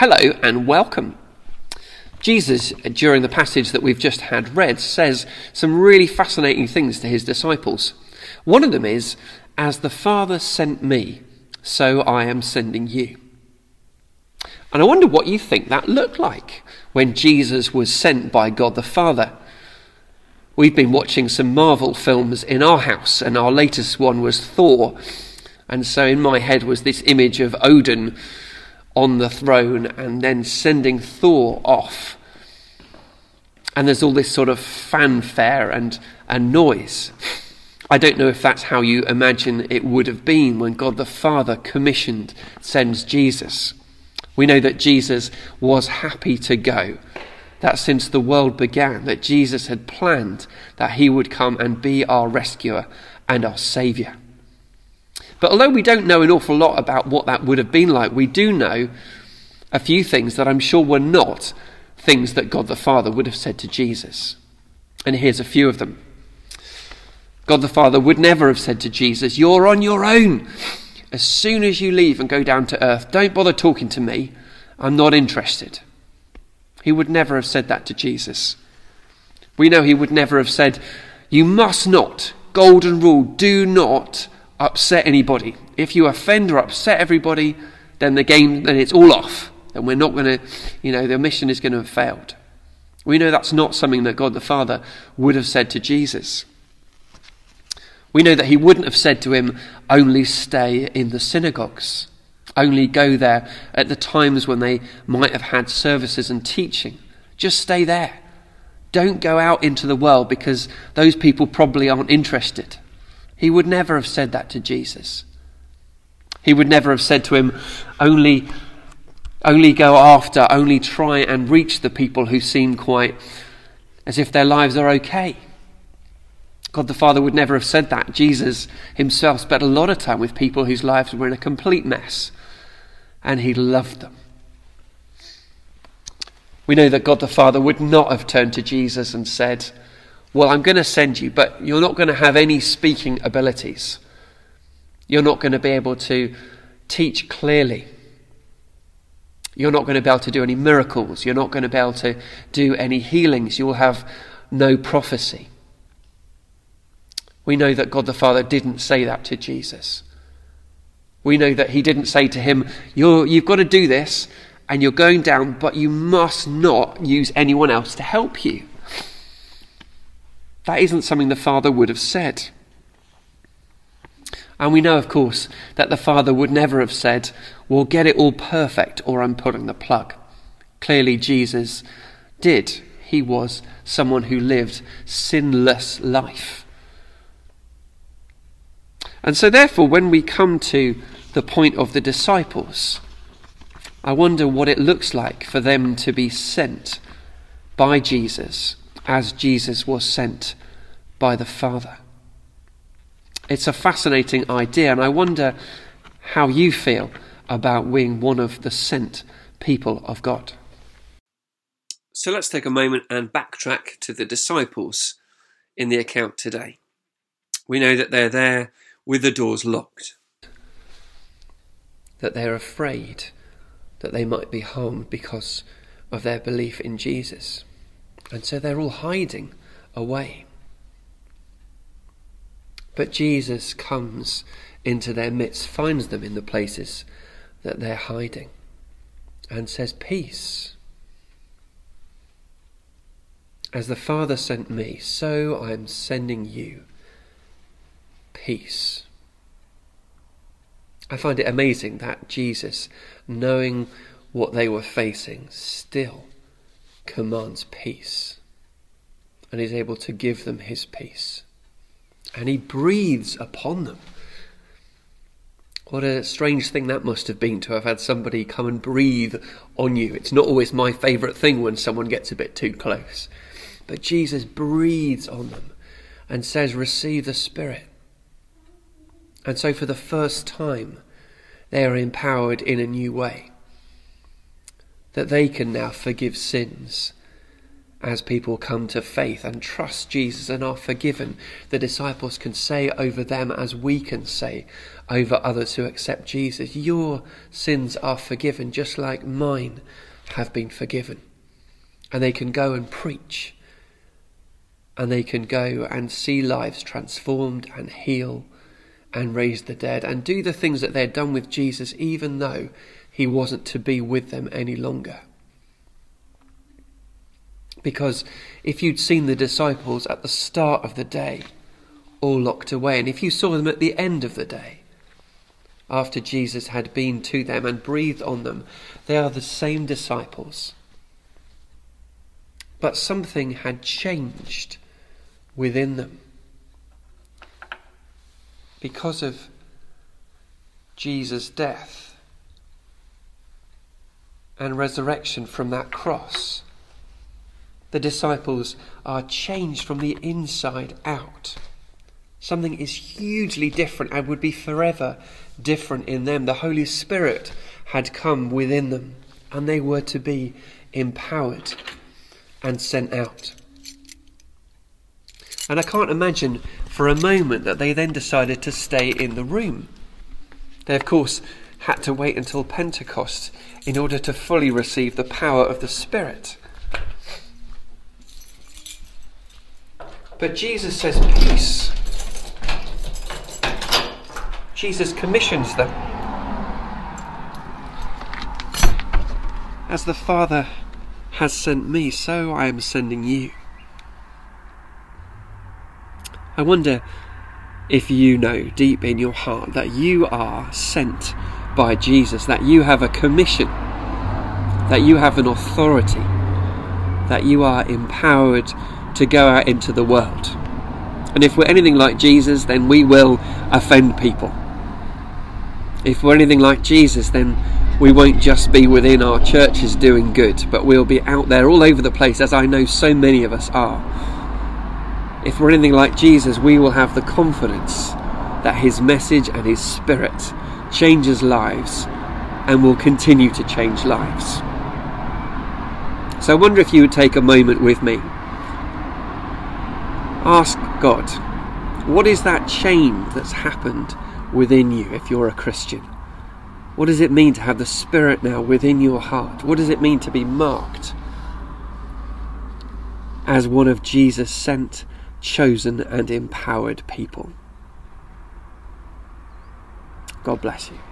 Hello and welcome. Jesus, during the passage that we've just had read, says some really fascinating things to his disciples. One of them is, "As the Father sent me, so I am sending you." And I wonder what you think that looked like when Jesus was sent by God the Father. We've been watching some Marvel films in our house, and our latest one was Thor. And so in my head was this image of Odin on the throne and then sending Thor off. And there's all this sort of fanfare and noise. I don't know if that's how you imagine it would have been when God the Father sends Jesus. We know that Jesus was happy to go, that since the world began, that Jesus had planned that he would come and be our rescuer and our saviour. But although we don't know an awful lot about what that would have been like, we do know a few things that I'm sure were not things that God the Father would have said to Jesus. And here's a few of them. God the Father would never have said to Jesus, "You're on your own. As soon as you leave and go down to earth, don't bother talking to me. I'm not interested." He would never have said that to Jesus. We know he would never have said, "You must not, golden rule, do not upset anybody. If you offend or upset everybody, then it's all off. Then we're not going to, the mission is going to have failed." We know that's not something that God the Father would have said to Jesus. We know that he wouldn't have said to him, "Only stay in the synagogues. Only go there at the times when they might have had services and teaching. Just stay there. Don't go out into the world because those people probably aren't interested." He would never have said that to Jesus. He would never have said to him, only try and reach the people who seem quite as if their lives are okay. God the Father would never have said that. Jesus himself spent a lot of time with people whose lives were in a complete mess, and he loved them. We know that God the Father would not have turned to Jesus and said, "Well, I'm going to send you, but you're not going to have any speaking abilities. You're not going to be able to teach clearly. You're not going to be able to do any miracles. You're not going to be able to do any healings. You'll have no prophecy." We know that God the Father didn't say that to Jesus. We know that he didn't say to him, "You've got to do this, and you're going down, but you must not use anyone else to help you." That isn't something the Father would have said. And we know, of course, that the Father would never have said, "Well, get it all perfect or I'm pulling the plug." Clearly, Jesus did. He was someone who lived sinless life. And so therefore, when we come to the point of the disciples, I wonder what it looks like for them to be sent by Jesus as Jesus was sent by the Father. It's a fascinating idea, and I wonder how you feel about being one of the sent people of God. So let's take a moment and backtrack to the disciples in the account today. We know that they're there with the doors locked, that they're afraid that they might be harmed because of their belief in Jesus. And so they're all hiding away. But Jesus comes into their midst, finds them in the places that they're hiding, and says, "Peace. As the Father sent me, so I'm sending you peace." I find it amazing that Jesus, knowing what they were facing, still commands peace and is able to give them his peace. And he breathes upon them. What a strange thing that must have been, to have had somebody come and breathe on you. It's not always my favourite thing when someone gets a bit too close. But Jesus breathes on them and says, "Receive the Spirit." And so for the first time, they are empowered in a new way, that they can now forgive sins as people come to faith and trust Jesus and are forgiven, the disciples can say over them as we can say over others who accept Jesus, your sins are forgiven just like mine have been forgiven. And they can go and preach, and they can go and see lives transformed and heal and raise the dead and do the things that they'd done with Jesus even though he wasn't to be with them any longer. Because if you'd seen the disciples at the start of the day, all locked away, and if you saw them at the end of the day, after Jesus had been to them and breathed on them, they are the same disciples. But something had changed within them. Because of Jesus' death and resurrection from that cross, the disciples are changed from the inside out. Something is hugely different and would be forever different in them. The Holy Spirit had come within them, and they were to be empowered and sent out. And I can't imagine for a moment that they then decided to stay in the room. They, of course, had to wait until Pentecost in order to fully receive the power of the Spirit. But Jesus says peace. Jesus commissions them. As the Father has sent me, so I am sending you. I wonder if you know deep in your heart that you are sent by Jesus, that you have a commission, that you have an authority, that you are empowered to go out into the world. And if we're anything like Jesus, then we will offend people. If we're anything like Jesus, then we won't just be within our churches doing good, but we'll be out there all over the place, as I know so many of us are. If we're anything like Jesus, we will have the confidence that his message and his Spirit changes lives and will continue to change lives. So I wonder if you would take a moment with me. Ask God, what is that change that's happened within you if you're a Christian? What does it mean to have the Spirit now within your heart? What does it mean to be marked as one of Jesus' sent, chosen and empowered people? God bless you.